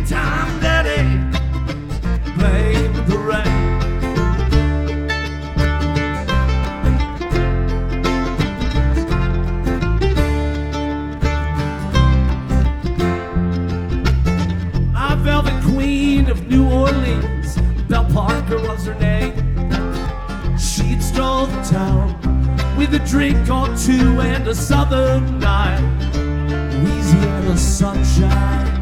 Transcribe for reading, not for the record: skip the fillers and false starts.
Time Daddy blame the rain. My velvet queen of New Orleans, Belle Parker was her name. She'd stroll the town with a drink or two and a southern night, Louisiana sunshine.